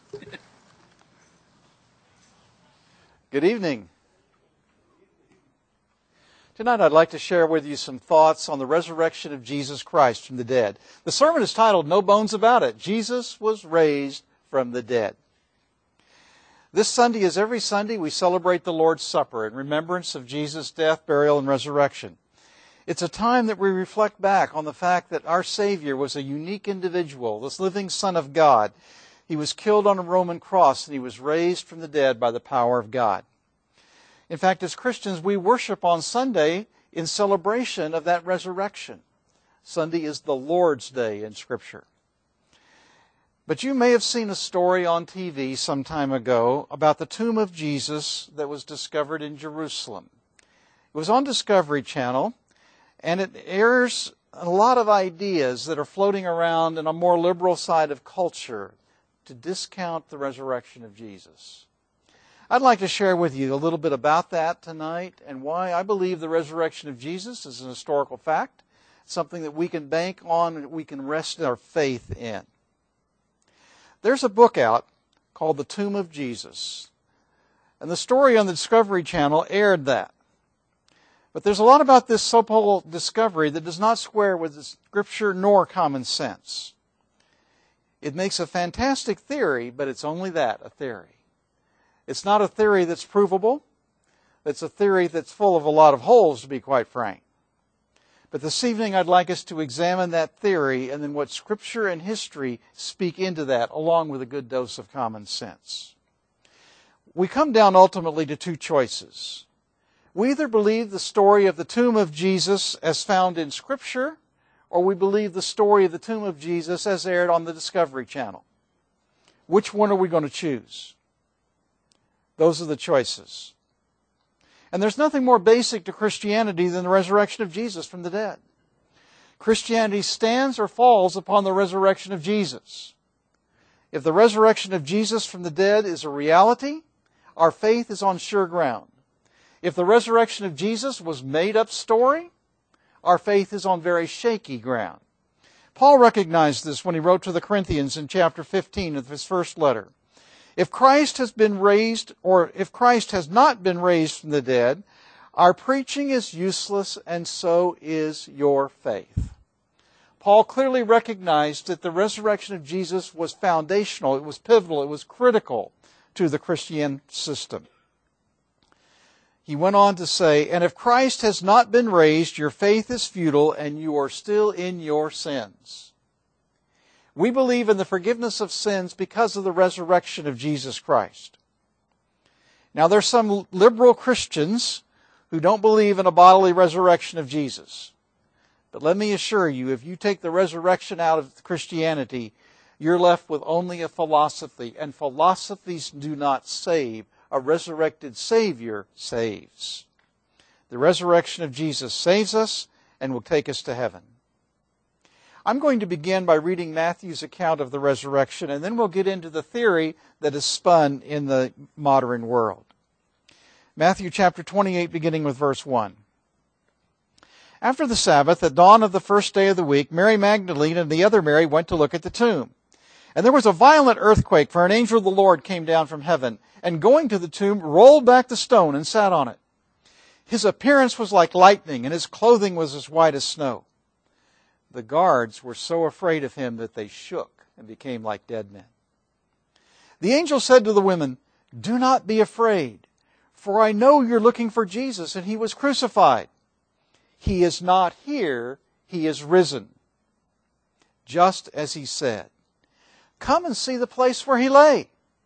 Good evening. Tonight I'd like to share with you some thoughts on the resurrection of Jesus Christ from the dead. The sermon is titled, No Bones About It. Jesus was raised from the dead. This Sunday, as every Sunday, we celebrate the Lord's Supper in remembrance of Jesus' death, burial, and resurrection. It's a time that we reflect back on the fact that our Savior was a unique individual, this living Son of God. He was killed on a Roman cross and He was raised from the dead by the power of God. In fact, as Christians, we worship on Sunday in celebration of that resurrection. Sunday is the Lord's Day in Scripture. But you may have seen a story on TV some time ago about the tomb of Jesus that was discovered in Jerusalem. It was on Discovery Channel, and it airs a lot of ideas that are floating around in a more liberal side of culture to discount the resurrection of Jesus. I'd like to share with you a little bit about that tonight and why I believe the resurrection of Jesus is an historical fact, something that we can bank on and we can rest our faith in. There's a book out called The Tomb of Jesus, and the story on the Discovery Channel aired that. But there's a lot about this so-called discovery that does not square with the Scripture nor common sense. It makes a fantastic theory, but it's only that, a theory. It's not a theory that's provable. It's a theory that's full of a lot of holes, to be quite frank. But this evening I'd like us to examine that theory and then what Scripture and history speak into that, along with a good dose of common sense. We come down ultimately to two choices. We either believe the story of the tomb of Jesus as found in Scripture, or we believe the story of the tomb of Jesus as aired on the Discovery Channel. Which one are we going to choose? Those are the choices. And there's nothing more basic to Christianity than the resurrection of Jesus from the dead. Christianity stands or falls upon the resurrection of Jesus. If the resurrection of Jesus from the dead is a reality, our faith is on sure ground. If the resurrection of Jesus was made-up story, our faith is on very shaky ground. Paul recognized this when he wrote to the Corinthians in chapter 15 of his first letter. If Christ has been raised, or if Christ has not been raised from the dead, our preaching is useless, and so is your faith. Paul clearly recognized that the resurrection of Jesus was foundational, it was pivotal, it was critical to the Christian system. He went on to say, and if Christ has not been raised, your faith is futile, and you are still in your sins. We believe in the forgiveness of sins because of the resurrection of Jesus Christ. Now, there's some liberal Christians who don't believe in a bodily resurrection of Jesus. But let me assure you, if you take the resurrection out of Christianity, you're left with only a philosophy, and philosophies do not save. A resurrected Savior saves. The resurrection of Jesus saves us and will take us to heaven. I'm going to begin by reading Matthew's account of the resurrection, and then we'll get into the theory that is spun in the modern world. Matthew chapter 28, beginning with verse 1. After the Sabbath, at dawn of the first day of the week, Mary Magdalene and the other Mary went to look at the tomb. And there was a violent earthquake, for an angel of the Lord came down from heaven, and going to the tomb, rolled back the stone and sat on it. His appearance was like lightning, and his clothing was as white as snow. The guards were so afraid of him that they shook and became like dead men. The angel said to the women, do not be afraid, for I know you're looking for Jesus, and He was crucified. He is not here, He is risen, just as He said. Come and see the place where He lay.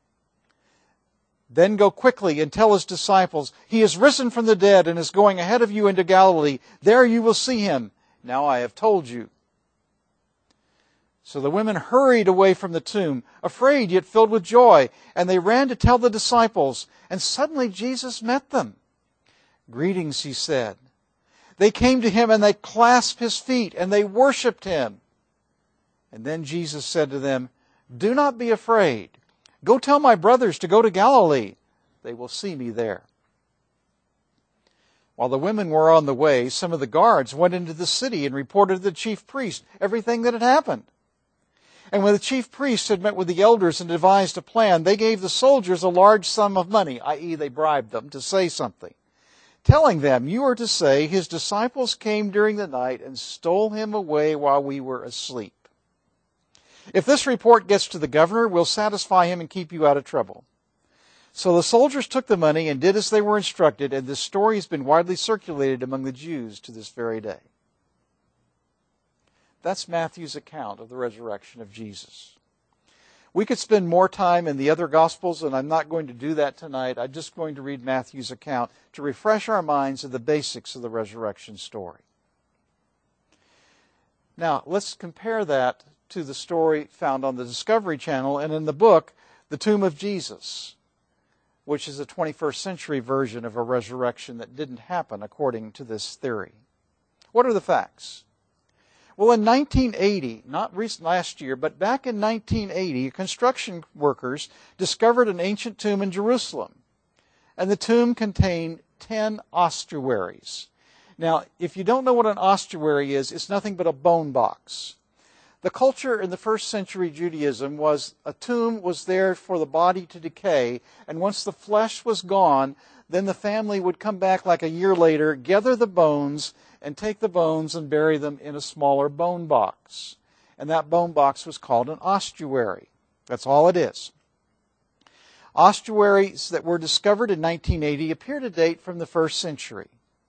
Then go quickly and tell His disciples, He is risen from the dead and is going ahead of you into Galilee. There you will see Him. Now I have told you. So the women hurried away from the tomb, afraid yet filled with joy, and they ran to tell the disciples. And suddenly Jesus met them. Greetings, He said. They came to Him and they clasped His feet and they worshipped Him. And then Jesus said to them, do not be afraid. Go tell my brothers to go to Galilee. They will see me there. While the women were on the way, some of the guards went into the city and reported to the chief priest everything that had happened. And when the chief priests had met with the elders and devised a plan, they gave the soldiers a large sum of money, i.e., they bribed them to say something, telling them, "You are to say, his disciples came during the night and stole him away while we were asleep. If this report gets to the governor, we'll satisfy him and keep you out of trouble." So the soldiers took the money and did as they were instructed, and this story has been widely circulated among the Jews to this very day. That's Matthew's account of the resurrection of Jesus. We could spend more time in the other Gospels, and I'm not going to do that tonight. I'm just going to read Matthew's account to refresh our minds of the basics of the resurrection story. Now, let's compare that to the story found on the Discovery Channel and in the book, The Tomb of Jesus, which is a 21st century version of a resurrection that didn't happen according to this theory. What are the facts? Well, in 1980, not recent last year, but back in 1980, construction workers discovered an ancient tomb in Jerusalem. And the tomb contained 10 ossuaries. Now, if you don't know what an ossuary is, it's nothing but a bone box. The culture in the first century Judaism was a tomb was there for the body to decay, and once the flesh was gone, then the family would come back like a year later, gather the bones, and take the bones and bury them in a smaller bone box. And that bone box was called an ossuary. That's all it is. Ossuaries that were discovered in 1980 appear to date from the first century.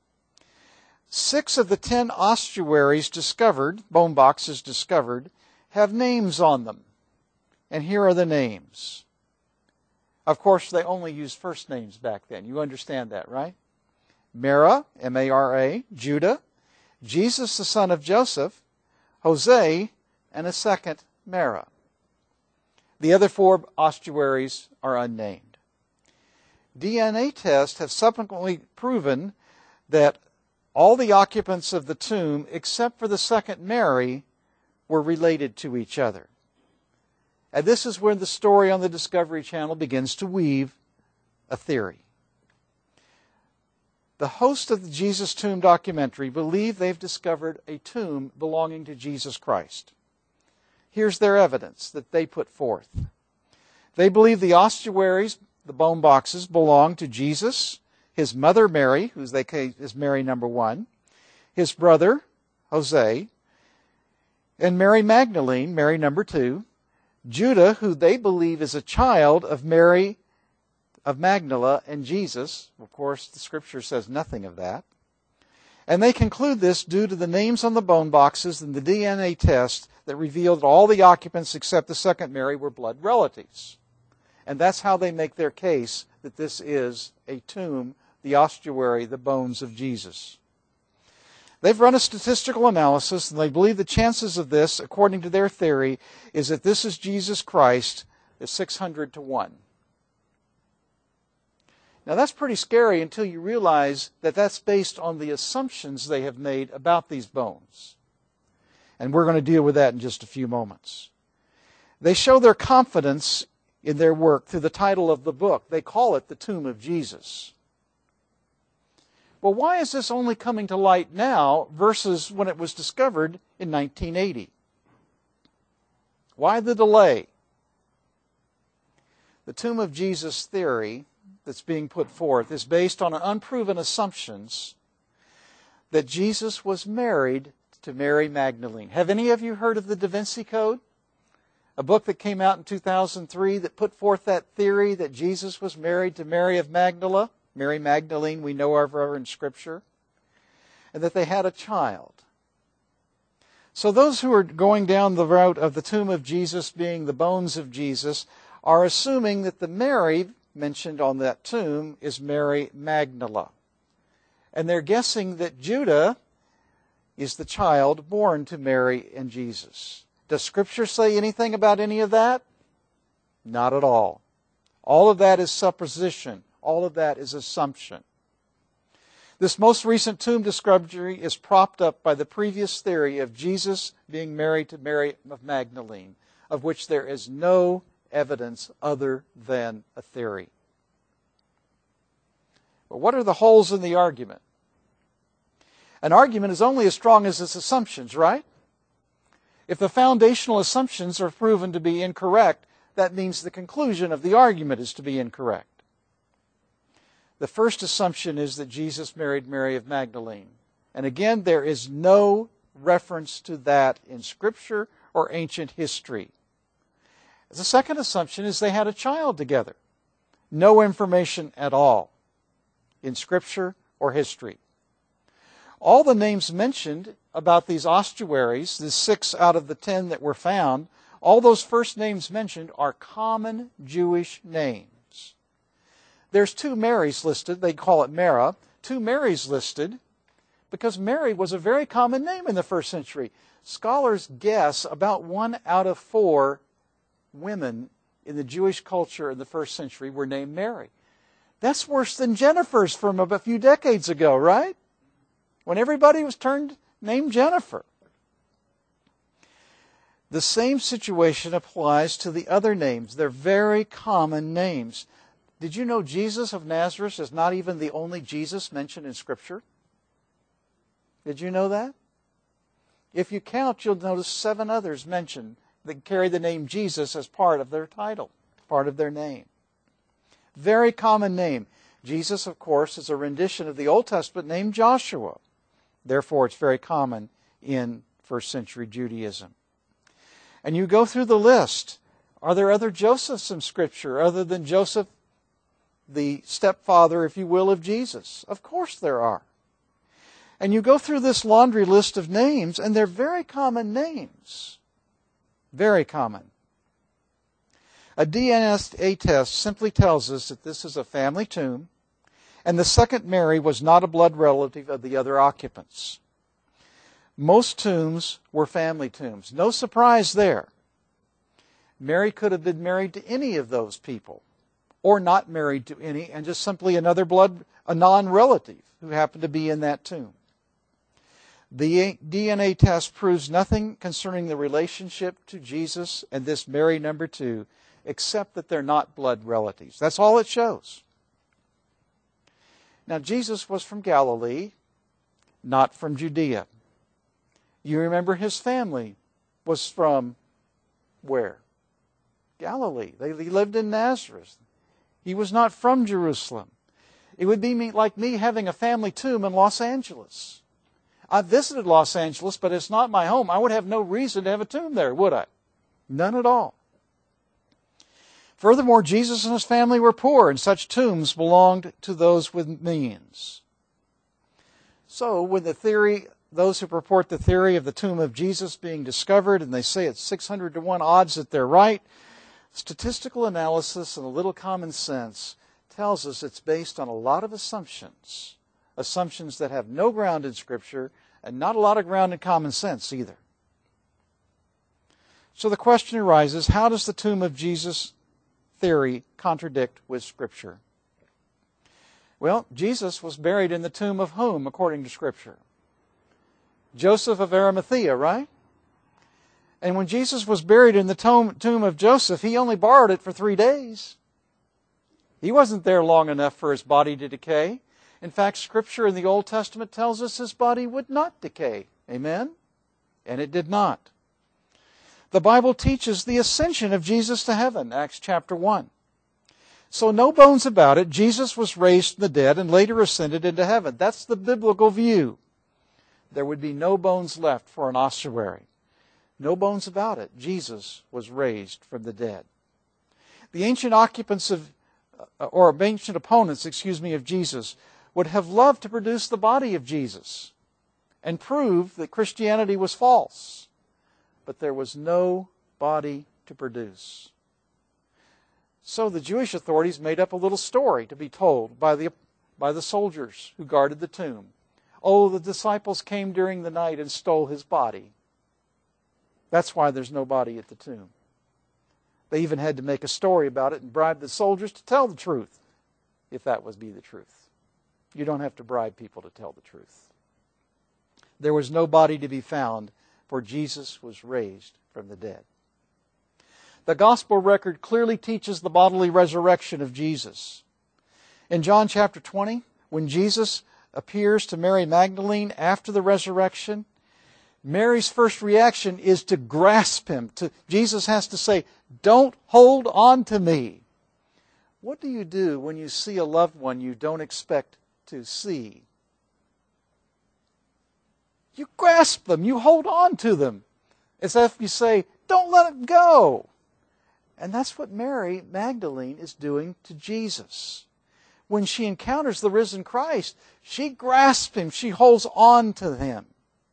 6 of the 10 ossuaries discovered, bone boxes discovered, have names on them. And here are the names. Of course, they only used first names back then. You understand that, right? Mara, M-A-R-A, Judah, Jesus the son of Joseph, Jose, and a second Mara. The other 4 ossuaries are unnamed. DNA tests have subsequently proven that all the occupants of the tomb, except for the second Mary, were related to each other. And this is where the story on the Discovery Channel begins to weave a theory. The hosts of the Jesus Tomb documentary believe they've discovered a tomb belonging to Jesus Christ. Here's their evidence that they put forth. They believe the ossuaries, the bone boxes, belong to Jesus, his mother Mary, who is Mary number 1, his brother Jose, and Mary Magdalene, Mary number 2, Judah, who they believe is a child of Mary of Magdala and Jesus. Of course, the Scripture says nothing of that. And they conclude this due to the names on the bone boxes and the DNA test that revealed that all the occupants except the second Mary were blood relatives. And that's how they make their case that this is a tomb, the ossuary, the bones of Jesus. They've run a statistical analysis, and they believe the chances of this, according to their theory, is that this is Jesus Christ is 600 to 1. Now that's pretty scary until you realize that that's based on the assumptions they have made about these bones. And we're going to deal with that in just a few moments. They show their confidence in their work through the title of the book. They call it The Tomb of Jesus. Well, why is this only coming to light now versus when it was discovered in 1980? Why the delay? The Tomb of Jesus theory that's being put forth is based on unproven assumptions that Jesus was married to Mary Magdalene. Have any of you heard of the Da Vinci Code? A book that came out in 2003 that put forth that theory that Jesus was married to Mary of Magdala. Mary Magdalene, we know of her in Scripture. And that they had a child. So those who are going down the route of the tomb of Jesus being the bones of Jesus are assuming that the Mary mentioned on that tomb is Mary Magdala. And they're guessing that Judah is the child born to Mary and Jesus. Does Scripture say anything about any of that? Not at all. All of that is supposition. All of that is assumption. This most recent tomb discovery is propped up by the previous theory of Jesus being married to Mary of Magdalene, of which there is no evidence other than a theory. But what are the holes in the argument? An argument is only as strong as its assumptions, right? If the foundational assumptions are proven to be incorrect, that means the conclusion of the argument is to be incorrect. The first assumption is that Jesus married Mary of Magdalene. And again, there is no reference to that in Scripture or ancient history. The second assumption is they had a child together. No information at all in Scripture or history. All the names mentioned about these ossuaries, the 6 out of the 10 that were found, all those first names mentioned are common Jewish names. There's 2 Marys listed. They call it Mara. 2 Marys listed because Mary was a very common name in the first century. Scholars guess about 1 out of 4 women in the Jewish culture in the first century were named Mary. That's worse than Jennifer's from a few decades ago, right? When everybody was named Jennifer. The same situation applies to the other names. They're very common names. Did you know Jesus of Nazareth is not even the only Jesus mentioned in Scripture? Did you know that? If you count, you'll notice 7 others mentioned that carry the name Jesus as part of their title, part of their name. Very common name. Jesus, of course, is a rendition of the Old Testament name Joshua. Therefore, it's very common in first century Judaism. And you go through the list. Are there other Josephs in Scripture other than Joseph, the stepfather, if you will, of Jesus? Of course there are. And you go through this laundry list of names, and they're very common names. Very common. A DNA test simply tells us that this is a family tomb, and the second Mary was not a blood relative of the other occupants. Most tombs were family tombs. No surprise there. Mary could have been married to any of those people, or not married to any, and just simply a non-relative who happened to be in that tomb. The DNA test proves nothing concerning the relationship to Jesus and this Mary number 2, except that they're not blood relatives. That's all it shows. Now, Jesus was from Galilee, not from Judea. You remember his family was from where? Galilee. He lived in Nazareth. He was not from Jerusalem. It would be like me having a family tomb in Los Angeles. I visited Los Angeles, but it's not my home. I would have no reason to have a tomb there, would I? None at all. Furthermore, Jesus and his family were poor, and such tombs belonged to those with means. So, when those who purport the theory of the tomb of Jesus being discovered, and they say it's 600 to 1 odds that they're right, statistical analysis and a little common sense tells us it's based on a lot of assumptions that have no ground in Scripture and not a lot of ground in common sense either. So the question arises, how does the tomb of Jesus theory contradict with Scripture? Well, Jesus was buried in the tomb of whom, according to Scripture? Joseph of Arimathea, right? And when Jesus was buried in the tomb of Joseph, he only borrowed it for 3 days. He wasn't there long enough for his body to decay. In fact, Scripture in the Old Testament tells us his body would not decay. Amen? And it did not. The Bible teaches the ascension of Jesus to heaven, Acts chapter 1. So no bones about it, Jesus was raised from the dead and later ascended into heaven. That's the biblical view. There would be no bones left for an ossuary. No bones about it. Jesus was raised from the dead. The ancient opponents of Jesus would have loved to produce the body of Jesus and prove that Christianity was false. But there was no body to produce. So the Jewish authorities made up a little story to be told by the soldiers who guarded the tomb. Oh, the disciples came during the night and stole his body. That's why there's no body at the tomb. They even had to make a story about it and bribe the soldiers to tell the truth, if that would be the truth. You don't have to bribe people to tell the truth. There was no body to be found, for Jesus was raised from the dead. The gospel record clearly teaches the bodily resurrection of Jesus. In John chapter 20, when Jesus appears to Mary Magdalene after the resurrection, Mary's first reaction is to grasp him. Jesus has to say, "Don't hold on to me." What do you do when you see a loved one you don't expect to see? You grasp them. You hold on to them. As if you say, "Don't let it go." And that's what Mary Magdalene is doing to Jesus. When she encounters the risen Christ, she grasps him. She holds on to him.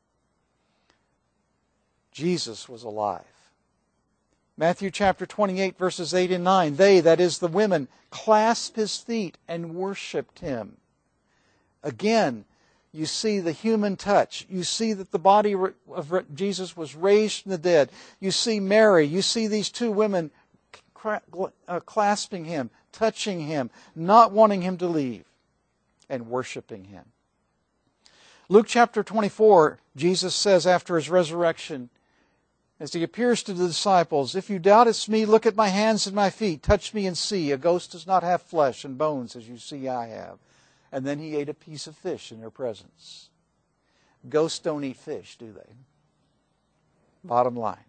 Jesus was alive. Matthew chapter 28, verses 8 and 9. They, that is the women, clasped his feet and worshipped him. Again, you see the human touch. You see that the body of Jesus was raised from the dead. You see Mary. You see these two women clasping him, touching him, not wanting him to leave, and worshiping him. Luke chapter 24, Jesus says after his resurrection, as he appears to the disciples, "If you doubt it's me, look at my hands and my feet. Touch me and see. A ghost does not have flesh and bones as you see I have." And then he ate a piece of fish in their presence. Ghosts don't eat fish, do they? Bottom line.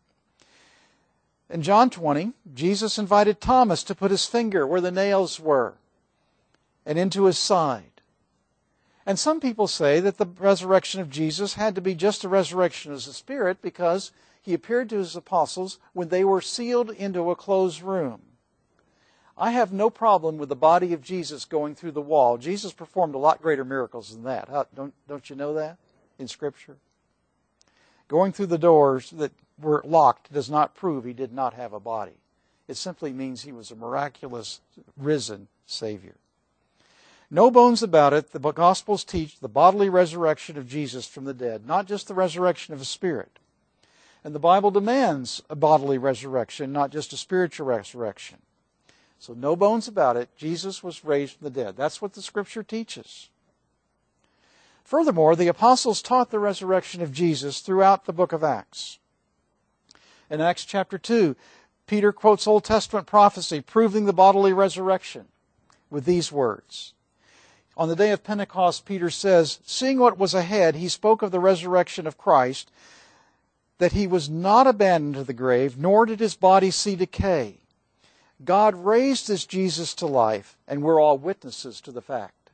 In John 20, Jesus invited Thomas to put his finger where the nails were and into his side. And some people say that the resurrection of Jesus had to be just a resurrection as a spirit because he appeared to his apostles when they were sealed into a closed room. I have no problem with the body of Jesus going through the wall. Jesus performed a lot greater miracles than that. Don't you know that in Scripture? Going through the doors that were locked does not prove he did not have a body. It simply means he was a miraculous, risen Savior. No bones about it, the Gospels teach the bodily resurrection of Jesus from the dead, not just the resurrection of a spirit. And the Bible demands a bodily resurrection, not just a spiritual resurrection. So no bones about it, Jesus was raised from the dead. That's what the Scripture teaches. Furthermore, the apostles taught the resurrection of Jesus throughout the book of Acts. In Acts chapter 2, Peter quotes Old Testament prophecy proving the bodily resurrection with these words. On the day of Pentecost, Peter says, "Seeing what was ahead, he spoke of the resurrection of Christ, that he was not abandoned to the grave, nor did his body see decay. God raised this Jesus to life, and we're all witnesses to the fact."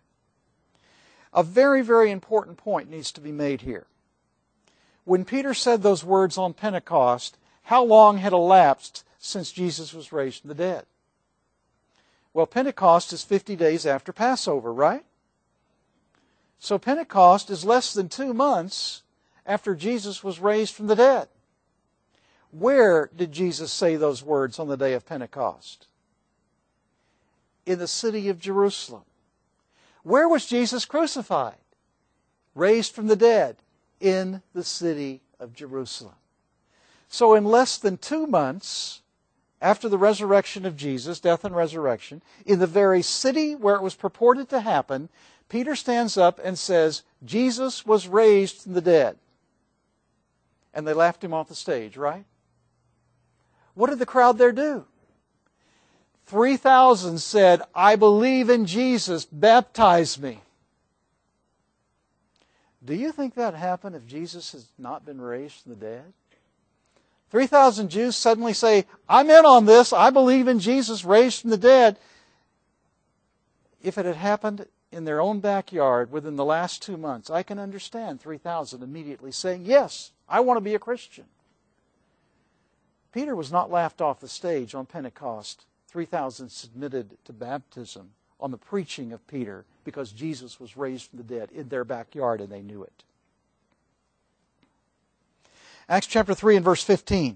A very, very important point needs to be made here. When Peter said those words on Pentecost, how long had elapsed since Jesus was raised from the dead? Well, Pentecost is 50 days after Passover, right? So Pentecost is less than 2 months after Jesus was raised from the dead. Where did Jesus say those words on the day of Pentecost? In the city of Jerusalem. Where was Jesus crucified? Raised from the dead. In the city of Jerusalem. So in less than 2 months after the resurrection of Jesus, death and resurrection, in the very city where it was purported to happen, Peter stands up and says, Jesus was raised from the dead. And they laughed him off the stage, right? What did the crowd there do? 3,000 said, "I believe in Jesus, baptize me." Do you think that happened if Jesus has not been raised from the dead? 3,000 Jews suddenly say, "I'm in on this, I believe in Jesus raised from the dead." If it had happened in their own backyard within the last 2 months, I can understand 3,000 immediately saying, "Yes, I want to be a Christian." Peter was not laughed off the stage on Pentecost. 3,000 submitted to baptism on the preaching of Peter because Jesus was raised from the dead in their backyard and they knew it. Acts chapter 3 and verse 15.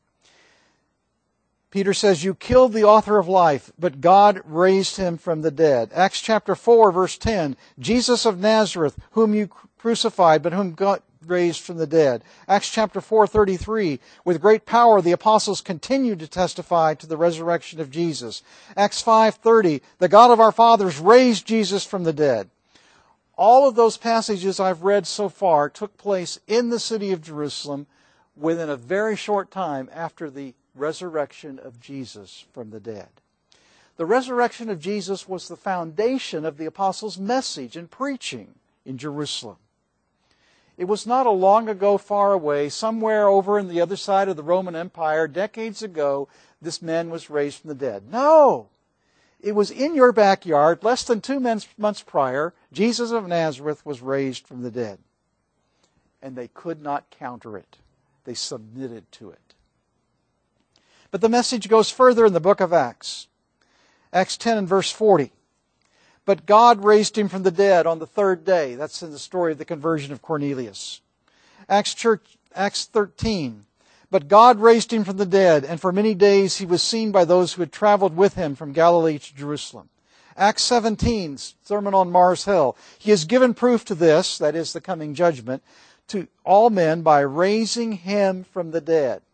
Peter says, "You killed the author of life, but God raised him from the dead." Acts chapter 4 verse 10. "Jesus of Nazareth, whom you crucified, but whom God raised from the dead." Acts chapter 4:33. "With great power the apostles continued to testify to the resurrection of Jesus." Acts 5:30. "The God of our fathers raised Jesus from the dead." All of those passages I've read so far took place in the city of Jerusalem within a very short time after the resurrection of Jesus from the dead. The resurrection of Jesus was the foundation of the apostles' message and preaching in Jerusalem. It was not a long ago, far away, somewhere over in the other side of the Roman Empire, decades ago, this man was raised from the dead. No! It was in your backyard, less than 2 months prior, Jesus of Nazareth was raised from the dead. And they could not counter it. They submitted to it. But the message goes further in the book of Acts. Acts 10 and verse 40. But God raised him from the dead on the third day. That's in the story of the conversion of Cornelius. Acts 13. But God raised him from the dead, and for many days he was seen by those who had traveled with him from Galilee to Jerusalem. Acts 17, Sermon on Mars Hill. He has given proof to this, that is the coming judgment, to all men by raising him from the dead.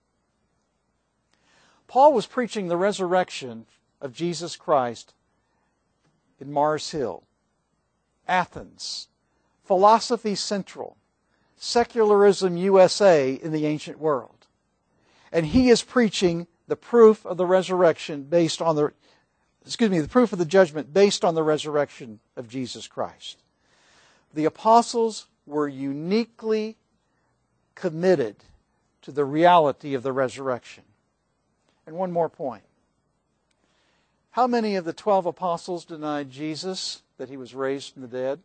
Paul was preaching the resurrection of Jesus Christ in Mars Hill, Athens, Philosophy Central, Secularism USA in the ancient world. And he is preaching the proof of the resurrection based on the proof of the judgment based on the resurrection of Jesus Christ. The apostles were uniquely committed to the reality of the resurrection. And one more point. How many of the 12 apostles denied Jesus, that he was raised from the dead?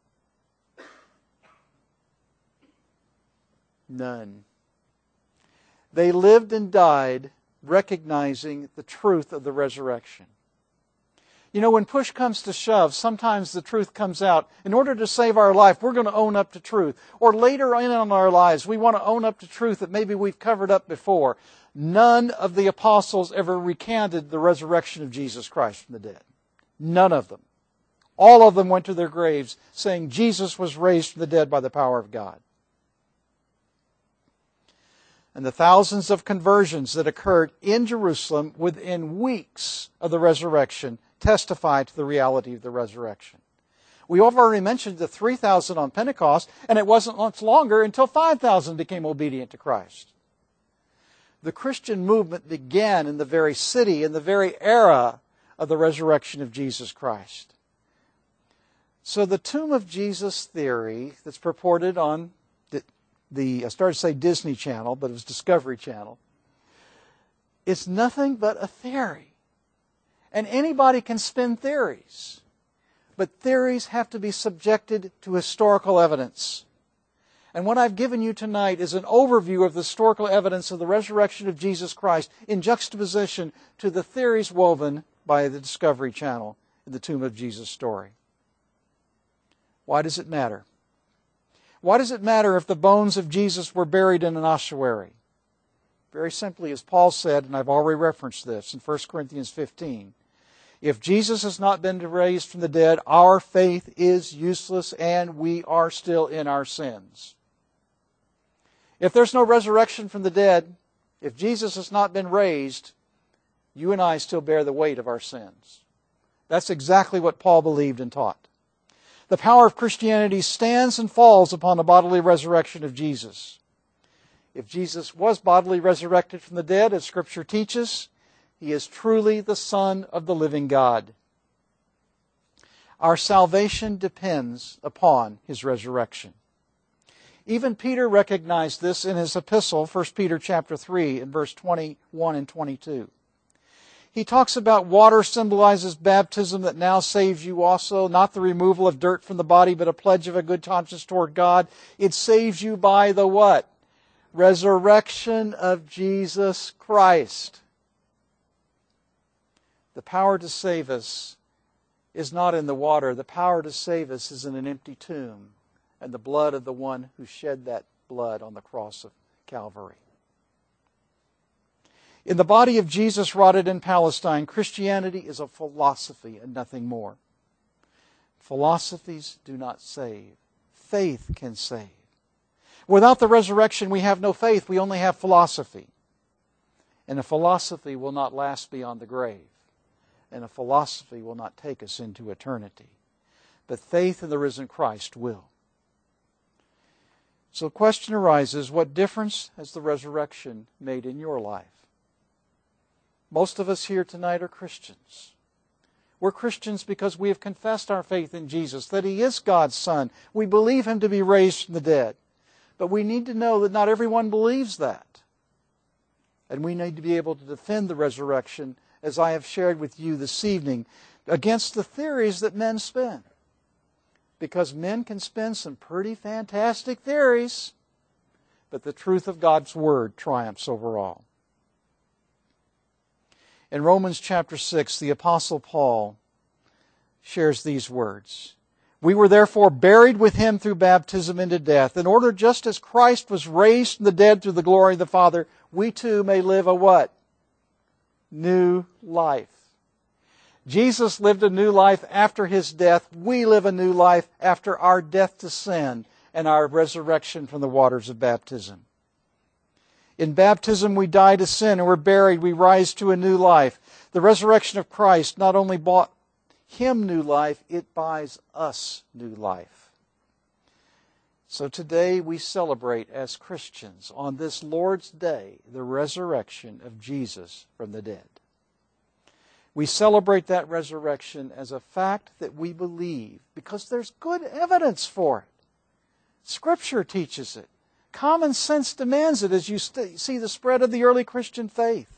None. They lived and died recognizing the truth of the resurrection. You know, when push comes to shove, sometimes the truth comes out. In order to save our life, we're going to own up to truth. Or later in our lives, we want to own up to truth that maybe we've covered up before. None of the apostles ever recanted the resurrection of Jesus Christ from the dead. None of them. All of them went to their graves saying Jesus was raised from the dead by the power of God. And the thousands of conversions that occurred in Jerusalem within weeks of the resurrection testify to the reality of the resurrection. We have already mentioned the 3,000 on Pentecost, and it wasn't much longer until 5,000 became obedient to Christ. The Christian movement began in the very city, in the very era of the resurrection of Jesus Christ. So the tomb of Jesus theory that's purported on I started to say Disney Channel, but it was Discovery Channel. It's nothing but a theory. And anybody can spin theories. But theories have to be subjected to historical evidence. And what I've given you tonight is an overview of the historical evidence of the resurrection of Jesus Christ in juxtaposition to the theories woven by the Discovery Channel in the Tomb of Jesus story. Why does it matter? Why does it matter if the bones of Jesus were buried in an ossuary? Very simply, as Paul said, and I've already referenced this in 1 Corinthians 15, if Jesus has not been raised from the dead, our faith is useless and we are still in our sins. If there's no resurrection from the dead, if Jesus has not been raised, you and I still bear the weight of our sins. That's exactly what Paul believed and taught. The power of Christianity stands and falls upon the bodily resurrection of Jesus. If Jesus was bodily resurrected from the dead, as Scripture teaches, He is truly the Son of the living God. Our salvation depends upon His resurrection. Even Peter recognized this in his epistle, 1 Peter chapter 3, in verse 21 and 22. He talks about water symbolizes baptism that now saves you also, not the removal of dirt from the body, but a pledge of a good conscience toward God. It saves you by the what? Resurrection of Jesus Christ. The power to save us is not in the water. The power to save us is in an empty tomb and the blood of the one who shed that blood on the cross of Calvary. In the body of Jesus rotted in Palestine, Christianity is a philosophy and nothing more. Philosophies do not save. Faith can save. Without the resurrection, we have no faith. We only have philosophy. And a philosophy will not last beyond the grave. And a philosophy will not take us into eternity. But faith in the risen Christ will. So the question arises, what difference has the resurrection made in your life? Most of us here tonight are Christians. We're Christians because we have confessed our faith in Jesus, that He is God's Son. We believe Him to be raised from the dead. But we need to know that not everyone believes that. And we need to be able to defend the resurrection, as I have shared with you this evening, against the theories that men spin. Because men can spin some pretty fantastic theories, but the truth of God's Word triumphs over all. In Romans chapter 6, the Apostle Paul shares these words. We were therefore buried with Him through baptism into death, in order just as Christ was raised from the dead through the glory of the Father, we too may live a what? New life. Jesus lived a new life after His death. We live a new life after our death to sin and our resurrection from the waters of baptism. In baptism we die to sin and we're buried. We rise to a new life. The resurrection of Christ not only bought Him new life, it buys us new life. So today we celebrate as Christians on this Lord's Day the resurrection of Jesus from the dead. We celebrate that resurrection as a fact that we believe because there's good evidence for it. Scripture teaches it. Common sense demands it as you see the spread of the early Christian faith.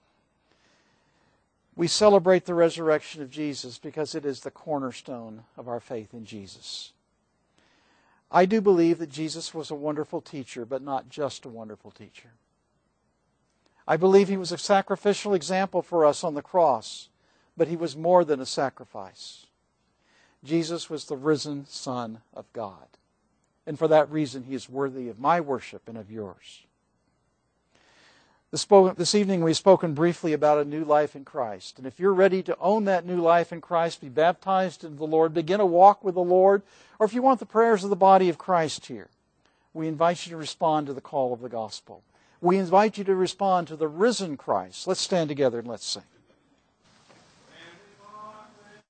We celebrate the resurrection of Jesus because it is the cornerstone of our faith in Jesus. I do believe that Jesus was a wonderful teacher, but not just a wonderful teacher. I believe He was a sacrificial example for us on the cross, but He was more than a sacrifice. Jesus was the risen Son of God. And for that reason, He is worthy of my worship and of yours. This evening we've spoken briefly about a new life in Christ. And if you're ready to own that new life in Christ, be baptized into the Lord, begin a walk with the Lord, or if you want the prayers of the body of Christ here, we invite you to respond to the call of the gospel. We invite you to respond to the risen Christ. Let's stand together and let's sing.